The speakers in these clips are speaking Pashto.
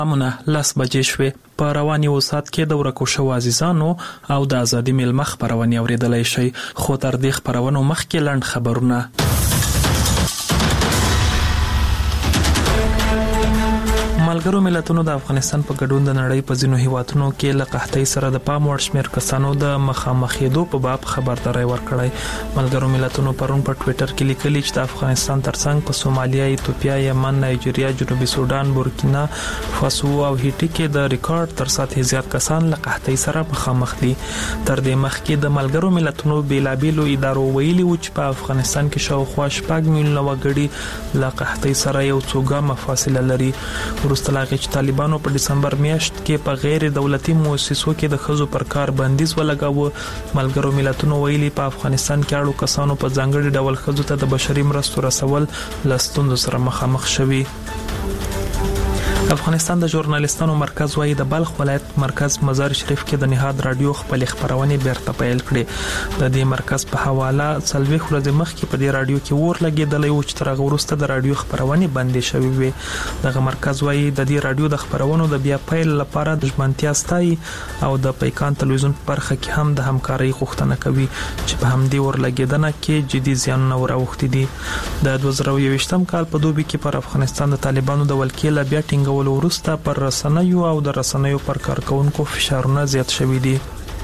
امونه 10 بجې شوې. په رواني وسات کې د ورکو شو عزیزانو او د ازادي ملمخ خبرونه اوریدلای شي. خو تر دې خبرونو مخکې لاند خبرونه. ملګرو ملتونو د افغانستان په ګډون د نړۍ په ځینو هیوادونو کې له قحطۍ سره د پام وړ شمېر کسانو د مخامخېدو په باب خبرداري ورکړی. ملګرو ملتونو پرون په ټوئیټر کې لیکلي چې د افغانستان ترڅنګ په سومالیا، ایتوپیا، یمن، نایجیریا، جنوبي سودان، بورکینا فاسو او هیټي کې د ریکارډ تر سطح زیات کسان له قحطۍ سره مخامخ دي. تر دې مخکې د ملګرو ملتونو بیلابېلو ادارو ویلي و چې په افغانستان کې شاوخوا 6 میلیونه وګړي له قحطۍ سره یو څو ګامه فاصله لري. ورستلاغه چې طالبانو په دسمبر میاشت کې په غیر دولتي مؤسسو کې د خزو پر کار بندیز ولګاوه. ملګرو ملتونو ویلي په افغانستان کې اړو کسانو په ځانګړي ډول خزو ته د بشري مرستو رسول لستوندو سره مخامخ شوي. افغانستان د ژورنالیستانو مرکز وايي د بلخ ولایت مرکز مزار شریف کې د نهاد رادیو خپل خبرونه بیرته پیل کړې. د دې مرکز په حواله څلوي ورځې مخکې په دې رادیو کې ور لګیدلې و چې تر هغه وروسته د رادیو خبرونه بندې شوې وي. دغه مرکز وايي د دې رادیو د خبرونو د بیا پیل لپاره د ژمنتیا ستای او د پیکان تلویزیون په برخه کې هم د همکارۍ غوښتنه کوي چې په همدې ور لګیدنه کې جدي زیانونه وراوښتي دي. د 2021م کال په دوبي کې پر افغانستان د طالبانو د ولکې لا بیا ټینګول ورسته پر رسنیو او د رسنیو پر کارکونکو فشارونه زیات شوي دي.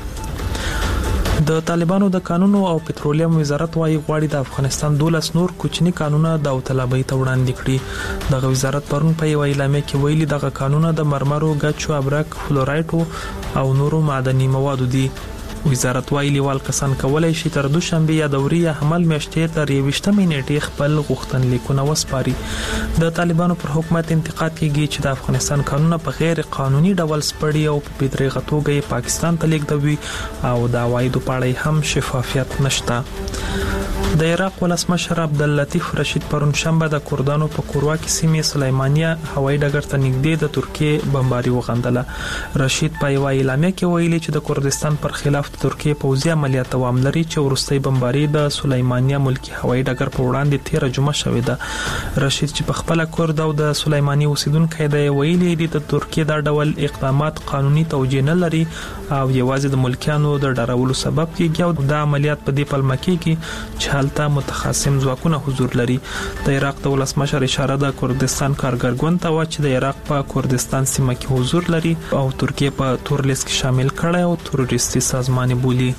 د طالبانو د قانونو او پټرولیم وزارت وايي غواړي د افغانستان 12 نور کوچني قانونه د داوطلبۍ ته وړاندې کړي. دغه وزارت پرون په یو اعلامیه کې ویلي دغه قانونه د مرمرو، ګچو، ابرک، فلورایټو او نورو معدني موادو دي. وزارت وايي لیوال کسان کولای شي تر دوشنبه یا دوري حمل میاشتې تر 28 نیټې خپل غوښتنلیکونه وسپاري. د طالبانو پر حکومت انتقاد کیږي چې د افغانستان قانونونه په غیر قانوني ډول سپړي او په بېدریغه توګه پاکستان ته لیږدوي او د عوایدو په اړه هم شفافیت نشته. د عراق ولسمشر عبداللطیف رشید پرون شنبه د کردانو په کورواکي سیمې سلیمانیه هوایي ډګر ته نږدې د ترکیې بمباري وغندله. رشید په یو اعلامیه کې ویلي چې د کردستان پر خلاف ترکیه پوځي عملیات دوام لري چې وروستي بمباري د سلیمانیه ملکی هوایي ډګر په وړاندې 13 جمعه شوې ده. رشید چې په خپل کورد او د سلیمانیه اوسیدونکو دی ویلي دي د ترکیه د ډول اقدامات قانوني توجیه نه لري او یوازې د ملکیانو د ډارولو سبب کیږي او د عملیات په دې پلمه کېږي چې حالته متخاصم ځواکونه حضور لري. د عراق د ولسمشر اشاره د کردستان کارګر ګوند ته و چې د عراق په کردستان سیمه کې حضور لري او ترکیه په تور لیست کې شامل کړي او تروریستي سازمان بولي.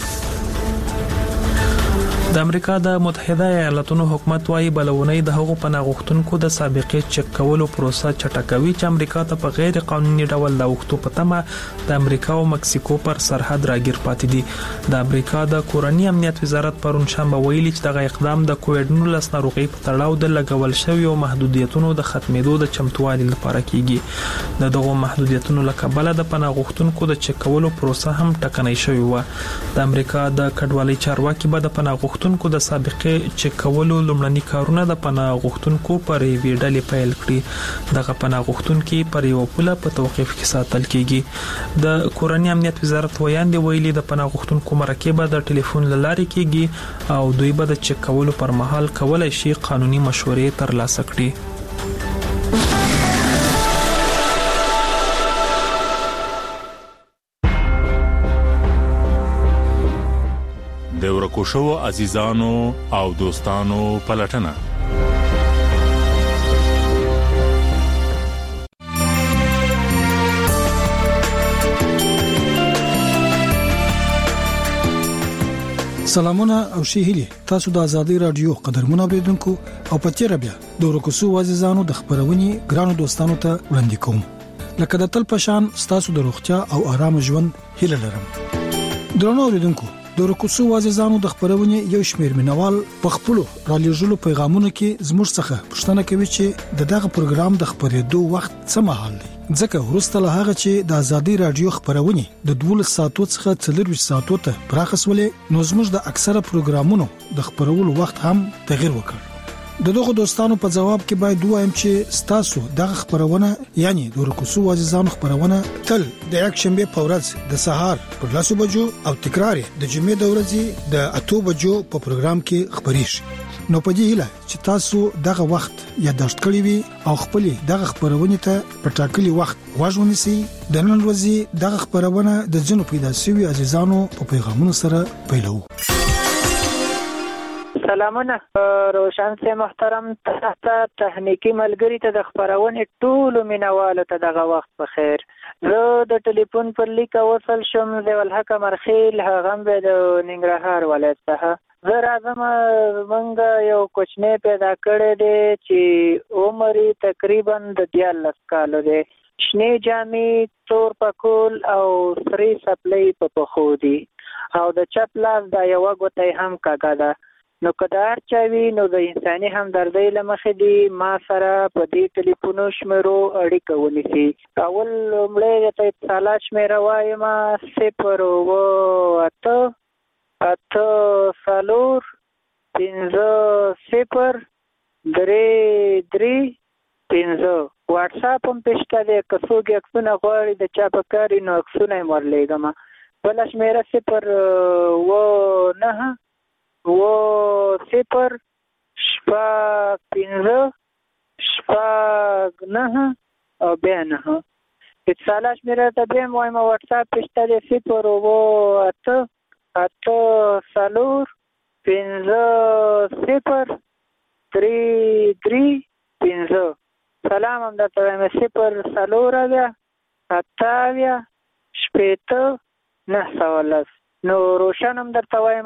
د امریکا د متحده ایالاتونو حکومت وايي بلونی د هغو پناه غوښتونکو د سابقې چک کولو پروسه چټکوي چې امریکا ته په غیر قانوني ډول د وختو په تمه د امریکا او مکسیکو پر سرحد راګیر پاتې دي. د امریکا د کورنی امنیت وزارت پرون شنبه ویلي چې دغه اقدام د کووډ-19 ناروغي په تړاو د لګول شویو محدودیتونو د ختمېدو د چمتووالي لپاره کیږي. د دغو محدودیتونو لکبله د پناه غوښتونکو د چک کولو پروسه هم ټکنۍ شوې و. د امریکا د کډوالۍ چارواکي به د پناه غوښتونکو د سابقې چک کولو لومړني کارونه د پناه غوښتونکو پر یوې ډلې پیل کړي. دغه پناه غوښتونکي پر یو پوله په توقیف کې ساتل کیږي. د کورنی امنیت وزارت ویاندې ویلي د پناه غوښتونکو مرکه د ټلیفون لارې کیږي او دوی به د چک کولو پر مهال کولای شي قانوني مشورې ترلاسه کړي. د ورکو شو عزیزانو او دوستانو پلټنه. سلامونه او شهيلي تاسو د ازادي رادیو قدرمنو اوریدونکو او پچیر بیا د ورکو شو عزیزانو د خبرونې ګرانو دوستانو ته وړاندې کوم. لکه د تل پشان تاسو د روغتیا او آرام ژوند هیله لرم. درنو اوریدونکو د ورکوسو عزیزانو د خبرونه یو شمیر مینوال په خپل را لېږلو پیغامونو کې زموږ څخه پوښتنه کوي چې دغه پروګرام د خبرېدو وخت څه مهال دی. ځکه ورسته له هغه چې د ازادي رادیو خبرونه د 12 ساعتو څخه 4 ساعتو ته پراخسولې نو زموږ د اکثره پروګرامونو د خبرولو وخت هم تغیر وکړ. دغه دوستانو په جواب کې باید وایم چې ستاسو دغه خبرونه یعنی د ورکوسو عزیزانو خبرونه تل د یک شنبه په ورځ د سهار پر 10 بجو او تکرار د جمعې د ورځې د 8 بجو په پروګرام کې خبرېږي. نو په دې هیله چې تاسو دغه وخت یادداشت کړی وي او خپل دغه خبرونه ته په ټاکلي وخت واژونی سي. د نن ورځې دغه خبرونه د ځینو پیدا شوی عزیزانو په پیغامونو سره پیلو. سلامونه روشن سي محترم تخنیکی ملګری ته د خبرونه ټول مینوالو ته دغه وخت په خیر. زه د ټلیفون پر لیک وصل شم د ولحق مرخیل هغه به د ننګرهار ولایت څخه. زه راځم موږ یو کوچنی پیدا کړی دی چې عمر تقریبا د 14 کالو دی. شنه جامې تور پکول او سری سپلې په پخو دي او د چپ لاس د یو غوټي هم کاګه ده. نو کدار چوي نو د انساني همدردۍ لمخې دی ما سره په دې ټلیفونو شمیرو اړیکه ونیسي. اول لومړی د اتصالات شمیره وایم 0 واتس اپ هم پېشته دی. که څوک عکسونه غواړي د چا په کاري نو عکسونه یې ورلیږم. بله شمیره 0-9-5-9 او بیا 9. اتصالات شمیره ته بیا هم وایم واتس اپ پېشته دی 0-8-4-5-0-3-3-5. سلام هم درته وایم 0-8-8-9-9. نو روشن هم درته وایم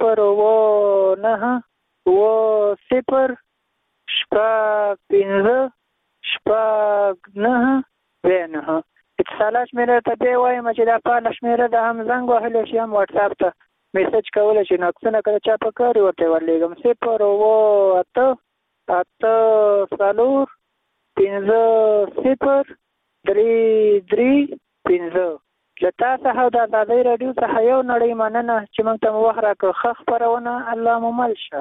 0-9-5-9. اتصالات شمیره ته بیا وایم چې دا پاله شمیره ده هم زنګ وهلی شي هم واتس اپ ته میسج کولی شي. نو عکسونه که د چا په کار ورته ورلیږم 0-8-8-5-0-3-3-5. له تا څخه د ازادۍ راډیو څخه یو نړۍ مننه چې موږ ته مو وخت راکړ. ښه خپرونه الله مو مل شه.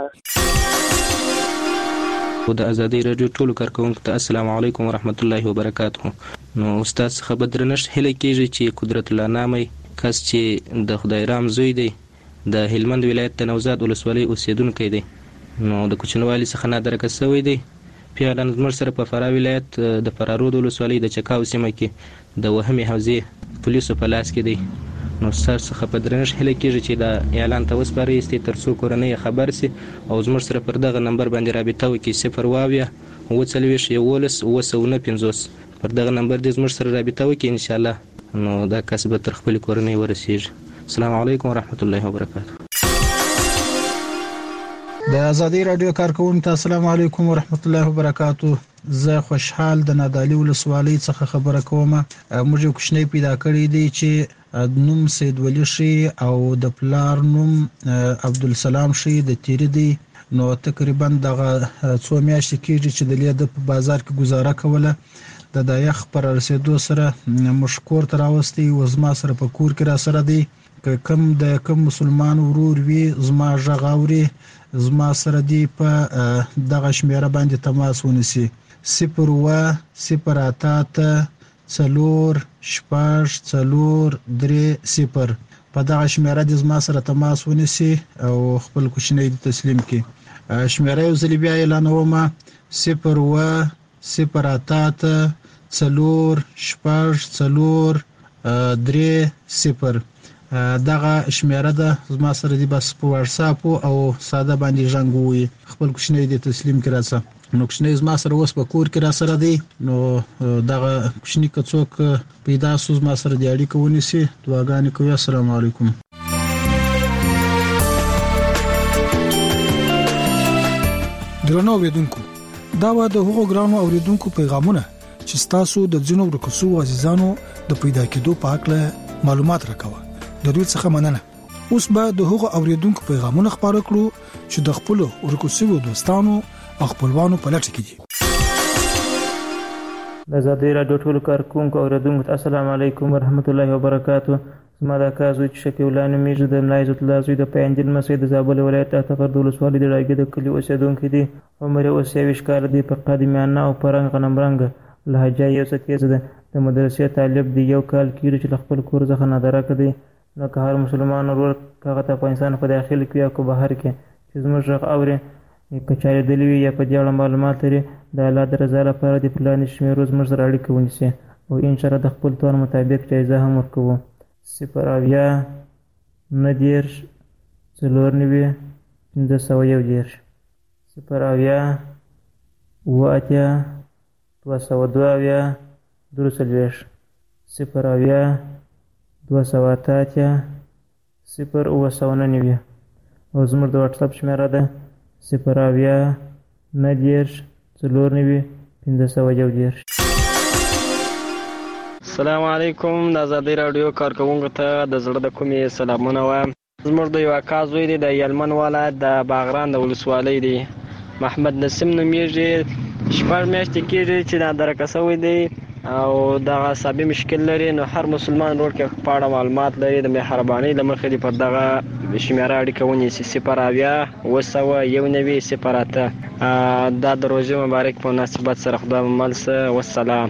د ازادۍ راډیو ټولو کارکوونکو ته السلام علیکم ورحمت الله وبرکاته. نو استاد څخه بدرنښت هیله کیږي چې قدرت الله نامي کس چې د خدای رام زوی دی د هلمند ولایت د نوزاد ولسوالۍ اوسیدونکی دی نو د کوچنوالي څخه نادرکه شوی دی. پیاله زموږ سره په فراه ولایت د فرارود ولسوالۍ د چکاو سیمه کې د وهمي حوزې پولیسو په لاس کې دی. نو ستاسو څخه په درنښت هیله کیږي چې دا اعلان ته وسپارئ تر څو کورنۍ خبر سي او زموږ سره پر دغه نمبر باندې رابطه وکړي 0-2-40-950 پر دغه نمبر دې زموږ سره رابطه وکړي ان شاء الله. نو دا کس به تر خپل کورنۍ ورسیږي. السلام علیکم ورحمت الله وبرکاته. د ازادۍ رادیو کارکوونکو السلام علیکم ورحمت الله وبرکاته. زه خوشحال د نادعلي ولسوالۍ څخه خبره کوم. موږ یو کوچنی پیدا کړی دی چې نوم سید ولی شي او د پلار نوم عبدالسلام شي د تیری دی. نو تقریبا دغه څو میاشتې کېږي چې د لید په بازار کې گزاره کوله. د دایخ پر رسیدو سره مشکور تر اوستي و زما سره په کور کې را سره دی. کم مسلمان ورور وی زما ژغاوري زما سره دی په دغه شمیره باندې تماس ونیسي 0-8-4-6-4-3-0 په دغه شمیره د زما سره تماس ونیسي او خپل کوچنی تسلیم کړي. شمیره یو ځل بیا اعلانوم 0-8-4-6-4-3-0 دغه شمیره ده زما سره دی بس په واتس اپ او ساده باندې ژوندوي خپل کوچنی دی تسلیم کړه. نو کوچنی زما سره اوس په کور کې را سره دی. نو دغه کوچنی کڅوک پیدا سوز ما سره دی اړیکه ونیسي. دعاګانې کوي. السلام علیکم. درنو اوریدونکو دا و د هغو ګرانو اوریدونکو پیغامونه چې تاسو د ځینو ورکوسو عزیزانو د پیدا کېدو په اړه معلومات راکوه. د دوی څخه مننه. اوس به د هغو اوریدونکو پیغامونه خبرو کړو چې د خپل ورکوسو دوستانو او خپلوانو په لټه کې دي. د ازادۍ راډیو ټولو کارکوونکو او اوریدونکو السلام علیکم ورحمت الله وبرکاته. زما د کازو چې شفیع الله نومیږي د ملا عزت الله زوی د پیندل مسجد د زابل ولایت اتفر د ولسوالۍ د راګي د کلی اوسیدونکو دي. عمر اوس 23 کال دی. په قدیمانه او پرنګ غنمرنګ لهجه یو څه تیز ده. د مدرسې طالب دی. یو کال کېږي چې خپل کور څخه نادرکه دی. نو که هر مسلمان ورور هغه ته افغانستان په داخل کې او که بهر کې چې زموږ غږ اوري که چا لیدلي وي یا په دې اړه معلومات لري د الله د رضا لپاره دې په لاندې شمېرو زموږ سره اړیکه ونیسي او انشاءالله د خپل توان مطابق جایزه هم ورکوو. 0 90 94 510 0 8 202 240 0 208 0 او زموږ د واتساپ شمېره ده 0 90 94 510. السلام علیکم. د ازادۍ راډیو کارکوونکو ته د زړه د کومې سلامونه وایم. زموږ د یو اکا زوی دی د هلمند ولایت د باغران د ولسوالۍ دی، محمد نسیم نومیږي. 6 میاشتې کېږي چې نادرکه شوی دی او دغه عصبي مشکل لري. نو هر مسلمان ورور کې په اړه معلومات لري د مهربانۍ له مخې دې پر دغه شمېره اړیکه ونیسي 0 291 08. دا د روژې مبارک په مناسبت سره خدای مو مل شه. والسلام.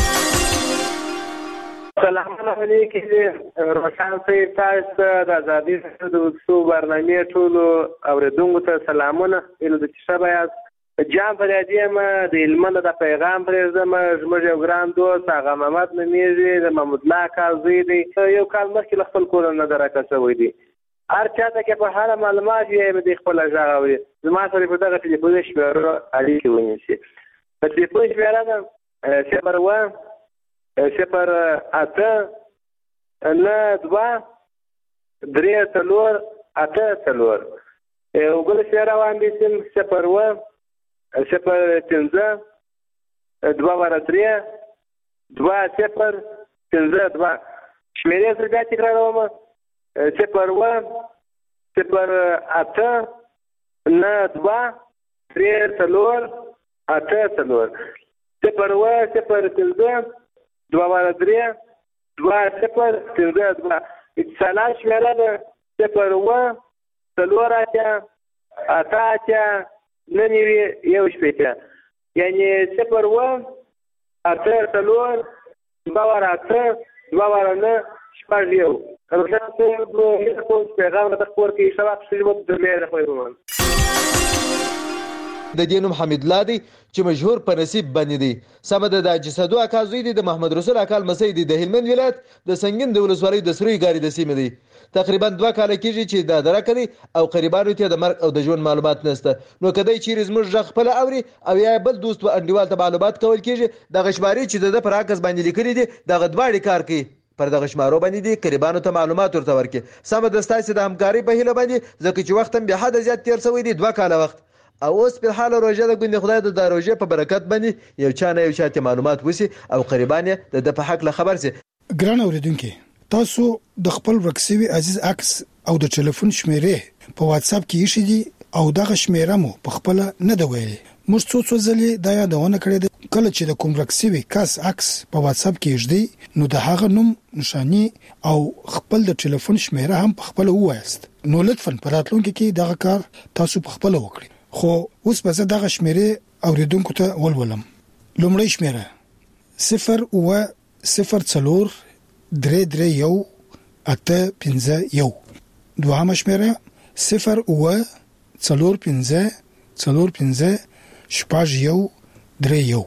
السلام علیکم. روشن صاحب تاسو د ازادۍ د وڅو برنامې ټولو اوریدونکو ته سلامونه. ایله د شپه یاست. جام فریادی ما د هلمند د پیغام پرېږدم. زموږ یو ګران دوست هغه محمد نومیږي، د محمود الله کال زوی دی. یو کال مخکې له خپل کور نه درکه شوی دی. هر چاته کې په هر معلومات یې د خپل ځای اوري. زما سره په دغه ټلیفون شمېره اړیکه ونیسي. په ټلیفون شمېره ده 0 0 8 9 2 3 4 8 4. یو بل شمېره واندې 0 0 5 2 3 2 0 5 2. شمېرې زه بیا تکراروم 0 0 8 9 2 3 4 8 4. 0 0 5 2 3 2 0 5 2. اتصالات شمېره ده 0 4 8 9 1 یعنی 0 8 4 2 9 1. روشن صاحب کوم پیغام د خبر کې شواک شوی د مېره خوښوم. د دینوم حمید الله دی چې مشهور په نصیب باندې دی. سمد د جسدو اکا زوی دی د محمد رسول اکال مسعود دی د هلمند ولایت د سنگین د ولسوالۍ د سروي ګاری د سیمې دی. تقریبا 2 کال کېږي چې دا درکړي او قریبانو ته د مرګ او د ژوند معلومات نشته. نو کدی چیرې زموږ ځخ خپل اوري او یا بل دوست و انډیوال ته معلومات کول کېږي د غشماري چې د پراکس باندې لیکلي دي دغه دواړي کار کوي پر دغه شمارو باندې دي قریبانو ته معلومات ورته ورکړي. سم د ستاسو د همکاري په هیله باندې ځکه چې وخت هم به حد زیات تیر شوی دی 2 کال وخت او اوس په حال روزه د ګوند خدای د روزه په برکت باندې یو چا نه یو چاته معلومات وسی او قریبانه د په حق له خبر سي. ګران اوریدونکو تاسو د خپل ورکسوي عزیز عکس او د ټلیفون شمیرې په واتس اپ کې شې دي او دغه شمیره مو په خپل نه دی ویلي. موږ څو ځلې دا یادونه کړې ده کله چې د کوم ورکسوي کس عکس په واتس اپ کې شې نو د هغه نوم نشانی او خپل د ټلیفون شمیره هم په خپل وایست. نو لطفا په راتلونکي کې دغه کار تاسو په خپل وکړئ. خو اوس به زه دغه شمیرې اوریدونکو ته ولولم. لومړی شمیره 0 و 0 4 3 3 1 8 5 1. دوهمه شمیره 0 و 4 5 4 5 شپږ 1 3 1.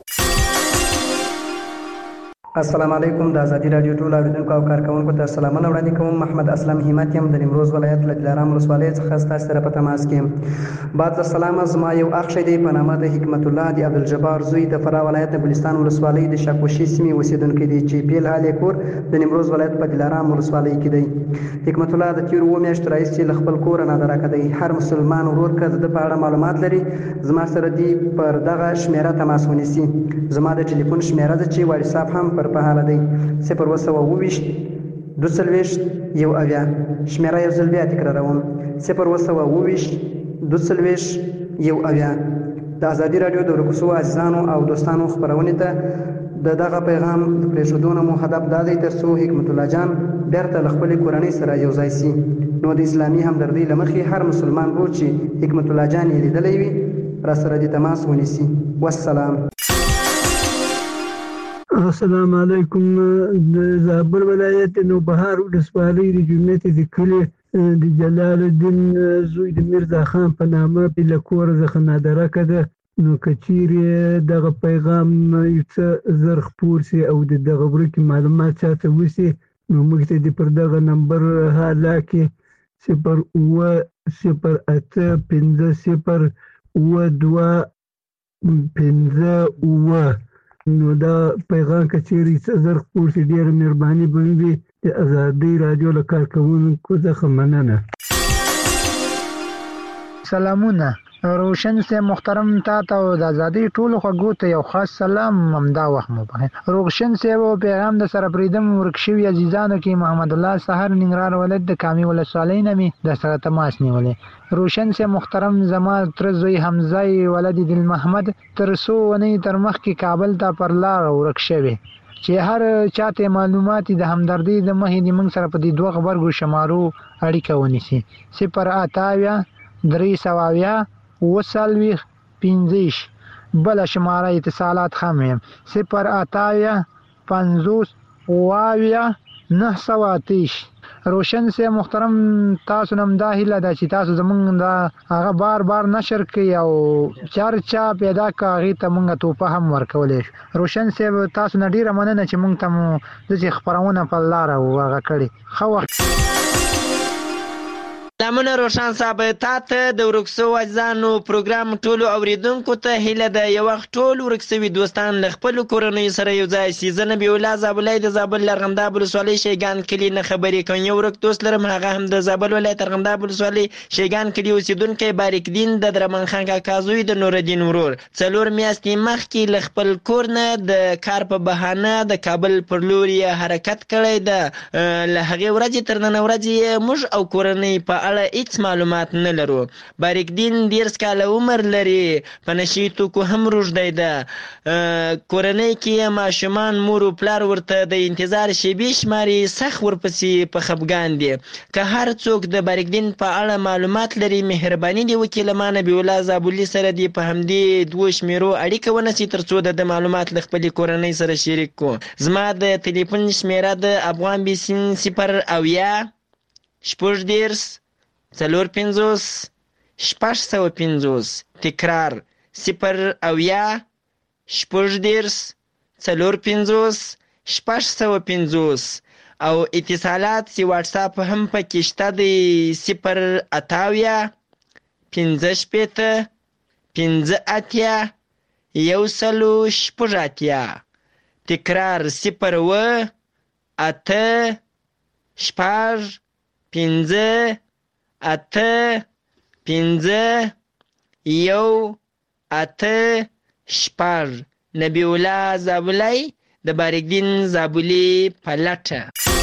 السلام علیکم. د ازادي رادیو ټول اوریدونکو او کارکونکو ته سلامونه وړاندې کوم. محمد اسلم همت یم د نیمروز ولایت له دلارام ولسوالۍ څخه تاسو سره په تماس کې. بعد السلام. زما یو اخ دی په نامه د حکمت الله دی عبدالجبار زوی د فرا ولایت د بلوچستان ولسوالۍ د شاکوشي سیمې اوسیدونکی دی چې پیل حال کور د نیمروز ولایت په دلارام ولسوالۍ کې دی. حکمت الله د تیر و میاشت رئیس چې خپل کور نه درکه دی. هر مسلمان ورور کده د په اړه معلومات لري زما سره دی پر دغه شمیره تماس ونیسي. زما د ټلیفون شمیره ده چې واتس اپ هم په حاله دی 0 2 2 1 اویا. شمیره یو ځل بیا تکراروم 0 2 2 1 اویا. د ازادي رادیو د ورکسو عزیزانو او دوستانو خبرونه ته دغه پیغام د پریښودونو مو هدف دا دی ترڅو حکمت الله جان بیرته خپل کورنۍ سره یو ځای شي. نو د اسلامي همدردی لمخې هر مسلمان ورور چې حکمت الله جان یې لیدلی وي را سره د تماس ونیسي. والسلام. السلام علیکم. د زابل ولایت نوبهار ولسوالۍ د جومات د کلي د جلال الدین زوی د میرزا خان په نامه له کوره څخه نادرکه ده. نو که چیرې دغه پیغام یو څه زر خپور سي او د دغه ورکې معلومات چاته وسي، نو موږ ته د پر دغه نمبر حالا کې 08050 نو دا پیغام که چیرې څه زر خپور سي ډېره مهرباني به وي. د ازادۍ راډیو له کارکوونکو څخه مننه. سلامونه روشن سے محترم تا ته د ازادۍ ټولو خوږو ته یو خاص سلام همدا وخت مو په روشن سے و پیغام د سره پریدم ورکشوي عزیزانو کې محمد الله سحر ننګرهار ولایت د کامي ولسوالۍ نمی د سره تماس نیولې. روشن سے محترم زما تر زوی حمزه ولد دل محمد تر سو ونی تر مخ کې کابل ته پر لار ورکشوي چې هر چاته معلومات د همدردی د مهې د موږ سره په دې دوه خبرګو شمارو اړیکه ونیسي. 088 320 15 بل شماره اتصالات هم 088 50 930. روشن سے محترم تاسو نم دا هیله ده چې تاسو زمونږ دا هغه بار نشر کړئ او چرچا پیدا کاغی ته مونږ توپه هم ورکولې. روشن سے تاسو نه ډیره مننه چې مونږ ته مو د خبرونه په لار او هغه کړی. خو سلامونه روشن صاحب، تاسو د ورکسو وځانو پروګرام ټولو اوریدونکو ته هیله ده یو وخت ټول ورکسوي دوستان له خپل کورنۍ سره یو ځای شي. زه نبی الله زابلای د زابل لرغنداب ولسوالۍ شیګان کلی نه خبرې کوم. یو ورک دوست لرم، هغه هم د زابل ولایت لرغنداب ولسوالۍ شیګان کلی اوسیدونکی باریک دین د درمن خان کاکا زوی د نور الدین ورور 4 میاشتې مخکې له خپل کور نه د کار په بهانه د کابل پر لور حرکت کړی ده. له هغې ورځې تر نن ورځې موږ او کورنۍ په اړه هیڅ معلومات نه لرو. باریک دین 10 کاله عمر لري، په نشي توکو هم روږدی ده. کورنۍ کې ماشومان مور او پلار ورته د انتظار شیبې شماري، سخت ورپسې په خفګان دي. که هر څوک د باریک دین په اړه معلومات لري مهرباني دی وکړي له ما نبی الله زابلي سره دی په همدې دوه شمیرو اړیکه ونیسي ترڅو د معلومات له خپلې کورنۍ سره شریک کو. زما د ټلیفون شمیره د افغان بیسین 0 شپږ 450 650. تکرار 0 شپږ 450 650. او اتصالات سی واتساپ هم پکې شته دی 0 58 15 1 تکرار 0 8 شپږ 15 8 15 1 شپږ. نبی الله زابلی د باریک دین زابلی پلټه.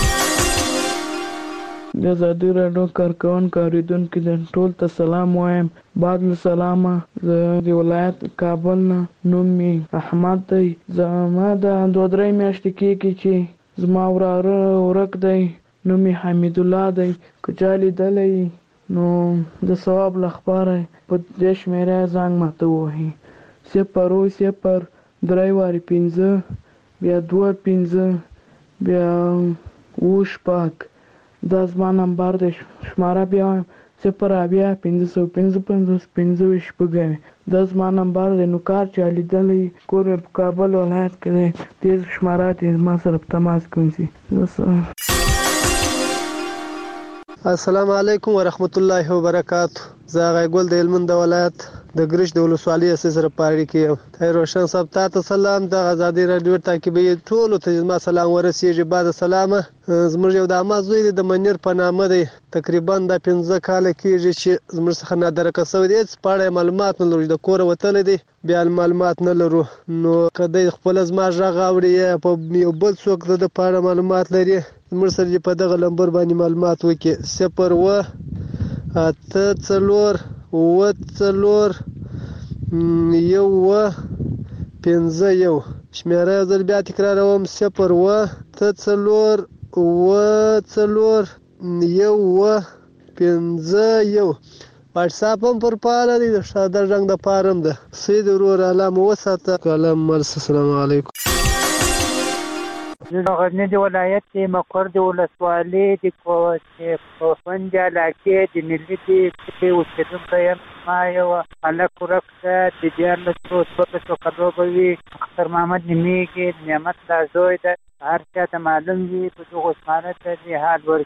د ازادۍ راډیو کارکوونکو اوریدونکو ټول ته سلام وایم. بعد له سلامه زه د ولایت کابل نه، نوم مې احمد دی. زما د 2-3 میاشتې کېږي چې زما وراره ورک دی، نوم یې حمید الله دی. که چا لیدلی نو د ثواب لپاره په دې شمیره زنګ ماته ووهي 0 3 5 بیا 2 5 بیا 8 دا زما نمبر دی. شماره بیا 0 555 دا زما نمبر دی. نو کار چا لیدلی کور په کابل ولایت کې دی، دې شماره ته ما سره په تماس کوئ. السلام علیکم ورحمت الله وبرکاته. زه غیګل د هلمند ولایت د ګرش د ولسوالۍ سره پاره کې یم. روشن صاحب تاسو سلام. د ازادۍ راډیو تعقیبي ټول ته ما سلام ورسیږي. بعد سلامه زموږ یو د امازوی د منیر په نامه دی، تقریبا د 15 کال کېږي چې زموږ څخه نادرکه شوی دی. پاره معلومات نه لرو، د کور وتل دي بیا معلومات نه لرو. نو کله خپل زما ژغ اوري په یو بل څوک د پاره معلومات لري زموږ سره په دغه نمبر باندې معلومات وکړي 0 8 4 1 5 شمیره زل بیا تکراروم 0 8 4 1 5 واتساپ هم پر پاله دی، د شاده رنګ د پارم ده. سید ورور علامه وساته کلام مرس. السلام علیکم. د غزني ولایت مقر د ولسوالۍ د کوفند علاقې د ملي کې اوسېدونکی یم. ما یو هلک ورک ده د 14 کالو به وي. اختر محمد نومېږي، نعمت الله زوی ده. هر چا ته معلوم وي په دغو اسمانه ته د حال ور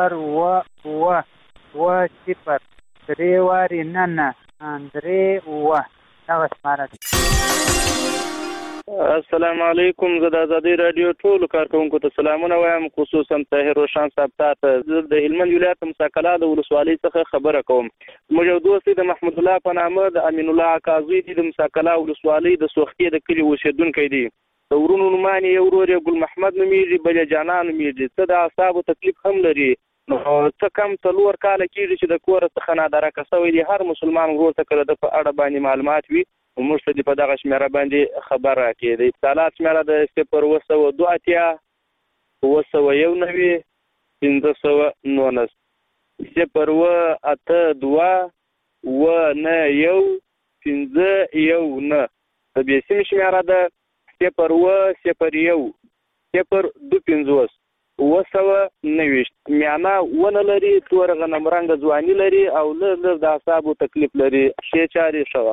0 3 واري نه 3 دغه اسمانه ده. السلام علیکم. زه د ازادي رادیو ټولو کارکونکو ته سلامونه وایم، خصوصا طاهر روشن صاحب ته. زه د هلمند ولایت مساکلا د ولسوالۍ څخه خبره کوم. موږ یو دوست د محمود الله په نامه د امین الله کاظمی د مساکلا ولسوالۍ د سوختي د کلي اوسیدونکی دی. د ورونو نومانې یو ورور یې ګل محمد نومېږي، بل یې جانان نومېږي. څه د اعصابو تکلیف هم لري. نو څه کم 4 کاله کېږي چې د کوره څخه نادرکه شوی دی. هر مسلمان ورور ته کله د په اړه باندې معلومات وي موږ ته په دغه شمیره باندې خبر راکړي. د اتصالات شمیره د 082 991 519 082 991 د بیسیم شمیره د 001 025 990. میانا ونه لري، تور غنم رنګ ځواني لري او له د اعصابو تکلیف لري. شي چاري شوه.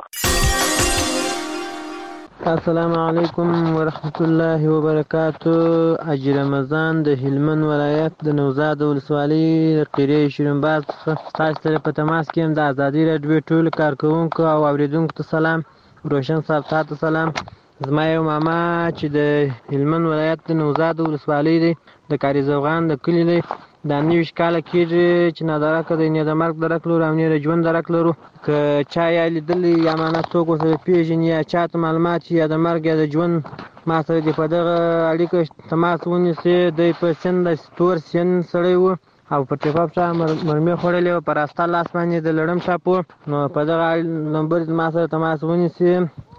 السلام علیکم ورحمت الله وبرکاتو. حاجی رمضان د هلمند ولایت د نوزاد ولسوالۍ د قریه شیرینباز تاسو سره په تماس کې یم. د ازادي راډیو ټول کارکونکو او اوریدونکو ته سلام. روشن صاحب ته سلام. زما یو ماما چې د هلمند ولایت د نوزاد ولسوالۍ دی د کاری زوغان د کلي دی. دا 90 کاله کېږي چې نادرکه دی، نه د مرګ درک لرو او نه د ژوند درک لرو. که چا یا لیدلی یا معنی څوک ورسره پېژني یا چا ته معلومات یا د مرګ یا د ژوند ما سره دې په دغه اړیکه تماس ونیسي. دی په سن د تور سن سړی و او په ټیپاپ چا مرمۍ خوړلې وه، په راسته لاس باندې د لړم چاپ و. نو په دغه نمبر ما سره تماس ونیسي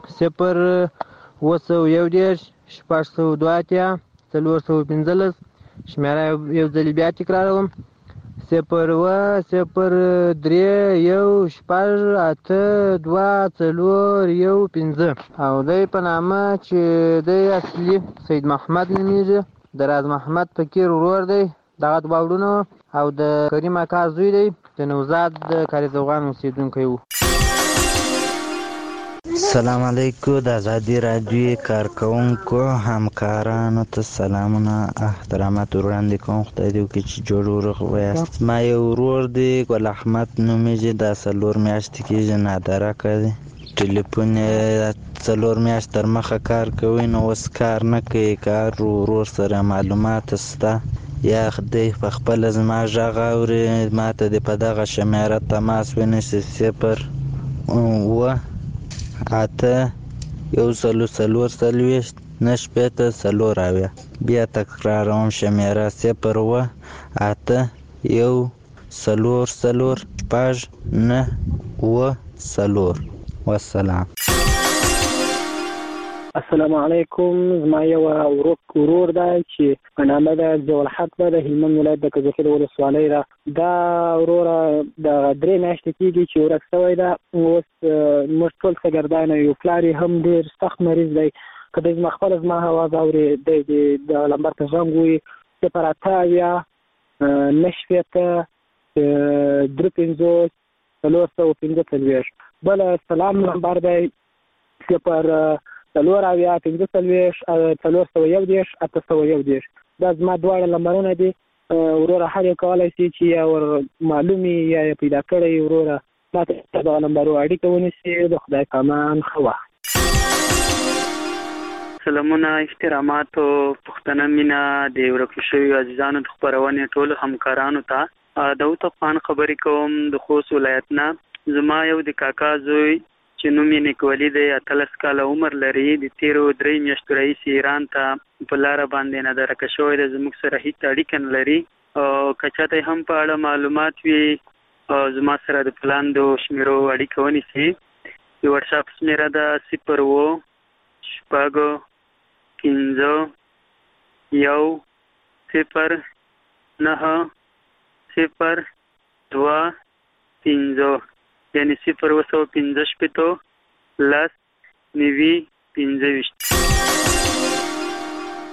0 602 415. شمیره یو ځل بیا تکراروم 0 0 3 1 6 8 2 4 1 5. او دی په نامه چې دی اصلي سید محمد نومېږي، د راز محمد فقیر ورور دی. دغه دوه وروڼه او د کریم اکا زوی دی، د نوزاد د کاري زوغان اوسېدونکی و. السلام علیکم. د ازادي راډیو کارکونکو همکارانو ته سلامونه احترامات وړاندې کوم. خدای دې وکړي چې جوړ ورغ ویاست. ما یو ورور دی ګل احمد نومېږي، دا 4 میاشتې کېږي نادرکه دی. ټلیفون یې 4 میاشت تر مخه کار کوي، نو اوس کار نه کوي. کار ورور سره معلومات شته یا خدای په خپله زما غږ اوري ما ته دې په دغه شمیره تماس ونیسي 0 9 1 4 4 بیا تکراروم شمیره 0 8 1 4 4 4 والسلام. السلام علیکم. زما یو ورور دی چې په نامه د ضیاءالحق ده، د هلمند ولایت د کجکي ولسوالۍ ده. دا وروره د 3 میاشتې کېږي چې ورک شوی ده. اوس موږ ټول شاګردان یو، پلار یې هم ډېر سخت مریض دی. که دی زما خپله زما اواز اوري دی د لمبر ته زنګ ووایي 0 9 3 4 بله سلام نمبر دی 0 4 4 8 دا زما دواړه نمبرونه دي. وروره هر یو کولی شي چې یا ور معلومي یا پیدا کړی وروره ما ته دغه نمبرو اړیکه ونیسي. د خدای په امان ښه وخت. سلامونه، احترامات او پښتنه مینه د ورکو شویو عزیزانو د خپرونې ټولو همکارانو ته. داود افغان خبرې کوم د خوست ولایت نه. زما یو د کاکا زوی چې نوم یې نیکولي دی، 18 کاله عمر لري. د تیرو 3 میاشتو راهیسې ایران ته په لاره باندې نادرکه شوی دی. زموږ سره هیڅ اړیکه نه لري. که چاته هم په اړه معلومات وي زما سره د پلاندو شمیرو اړیکه ونیسي. د وټساپ شمیره ده 0 6 5 1 0 9 0 2 5 یعنی 0 15 10 9 25.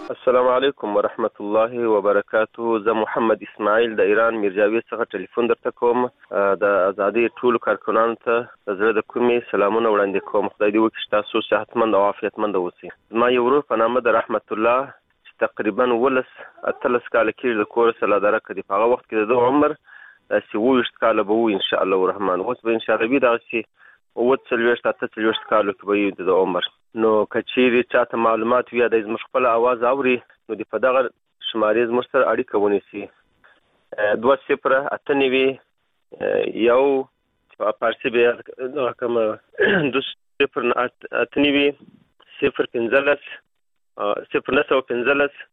السلام علیکم ورحمت الله وبرکاته. زه محمد اسماعیل د ایران میرجاوی څخه ټلیفون درته کوم. د ازادي ټولو کارکونانو ته د زړه د کومې سلامونه وړاندې کوم. خدای دې وکړي چې تاسو صحتمند او عافیتمند اوسئ. زما یو ورور په نامه د رحمت الله چې تقریبا 13 کاله کېږي د کور سره درک دی. په هغه وخت کې د عمر 27 کاله به وي ان شاء الله الرحمن. اوس به ان شاء الله وي دغه 40 کالو کې به وي د عمر. نو کچېری چاته معلومات وي د زموږ خپل आवाज اوري نو د په دغه شمارې زموږ سره اړیکه ونیسي 2089 یو پارسی به کوم 2089 015 015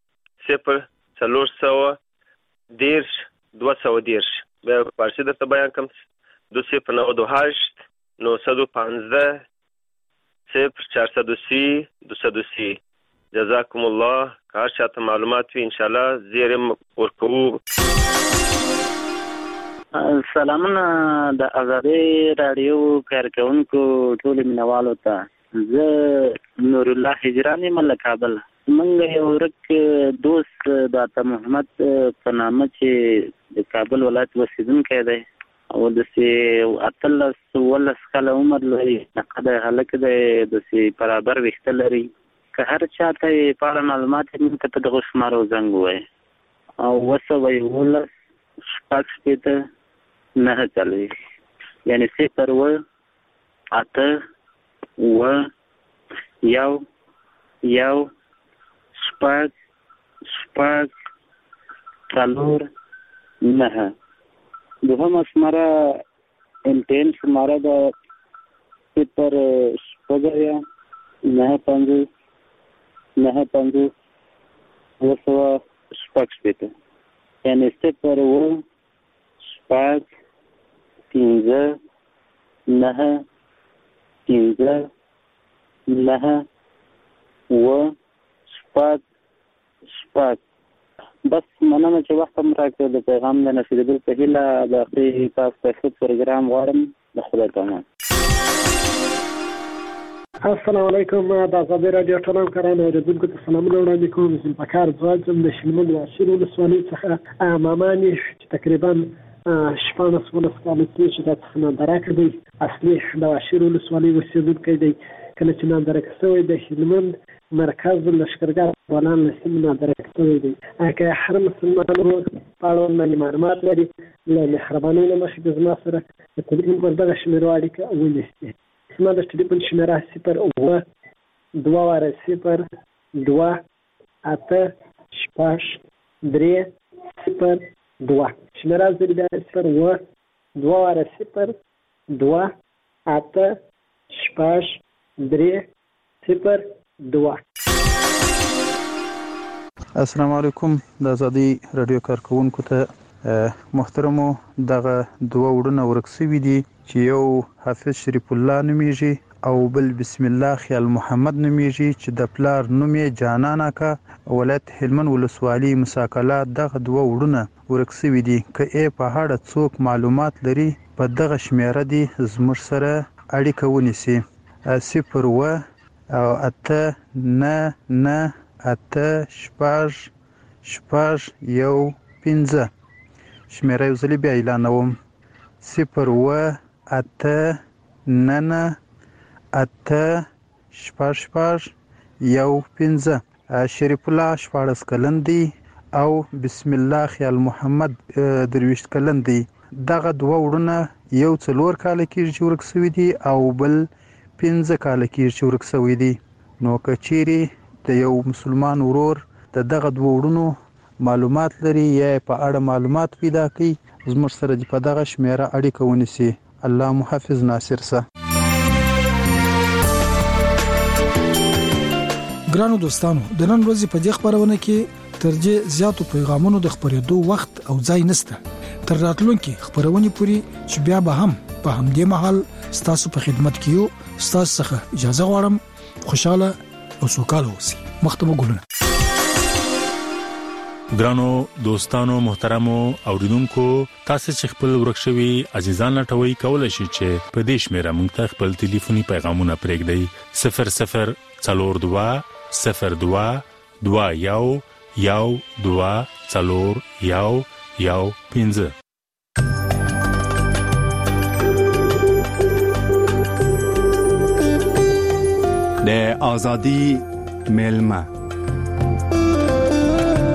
0 به پارسی درته بیان کوم 298 915 0430 جزاكم الله. کار شاته معلومات وي ان شاء الله زیرم ورکو. سلامونه د ازادي رادیو کارکونکو ټول مینوالو ته. زه نور الله هجرانی مل کابل. منګ یو ورک دوست د عطا محمد په نامه چې د کابل ولایت اوسیدونکی دی او د سي 13 کاله عمر لري. نقد هلک د سي برابر وخت لري. که هر چاته په معلومات موږ ته د شمارو زنګ وای او وسوي ول شپږ شپته نه چلوي یعنی 0 و 8 و یو شپږ څلور نه. دوهم شماره انټین شماره د 0 شپږ نه 5 وسو شپږ شپته یعنی 0 و شپږ 15 نه 15 نه و شپږ. بس مننه چې وخت هم راکړ د پیغام د نشریدو په هیله د اخري تاسو په پروګرام غواړم د خدای پامان. السلام علیکم د ازادي رادیو ټولو کارانو اوریدونکو ته سلامونه وړاندې کوم. زه په کار ځوځم د شلمن واشر ولسوالۍ څخه مامانی چې تقریبا 14 کاله چې د څخه درک دی. اصلي د واشر ولسوالۍ اوسیدونکی دی. کله چې نن درک شوی د شلمن مرکز لشکرګاه افغانان لسیم نه درک شوی دی. که هر مسلمان په اړه معلومات لري له مهربانۍ نه مخکې د زما سره د تلیفون پر دغه شمیرو اړیکه ونیسي. زما د تلیفون شمیره 0 0 2 8 6 3 0 2 شمیره زری بیا 0 2 2 8 6 3 0 2. السلام علیکم د ازادي رادیو کارکونکو ته محترمو. دغه دوه وړونه ورکسوي دي چې یو حافظ شریف الله نومیږي او بل بسم الله خیال محمد نومیږي چې د پلار نوم یې جانان اکا ولایت هلمند ولسوالۍ مساکله. دغه دوه وړونه ورکسوي دي. که په هړه څوک معلومات لري په دغه شمیره دي زموږ سره اړیکه ونیسي 0 و 8 نه 8 شپږ یو 15 شمیره یو ځلې بیا اعلانوم 0 و 8 نه 8 شپږ یو 15. شریف الله 14 کلن دی او بسم الله خیال محمد 23 کلن دی. دغه دوه وړونه یو 4 کاله کېږي چې ورک شوي دي او بل 15 کاله کېږي چې ورک شوي دي. نو که چیرې د یو مسلمان ورور د دغه دوه وړونو معلومات لري یا په اړه معلومات پیدا کړي زموږ سره د په دغه شمیره اړیکه ونیسي. الله محافظ ناصر سه. ګرانو دوستانو د نن ورځې په دې خبرونه کې ترجیح زیاتو پیغامونو د خبرېدو وخت او ځای نشته. تر راتلونکي خبرونه پوری چې بیا به هم په همدې محل ستاسو په خدمت کې یو. ستاسو څخه اجازه غواړم خوشاله او سوکاله اوسئ. مختمه ګلونه. ګرانو دوستانو محترمو اوریدونکو تاسو چې خپل ورکشوي عزیزان لټوي کولای شئ چې په دې شمیره موږ ته خپل ټلیفوني پیغامونه پرېږدئ 00 42 02 21120415. د ازادي ملما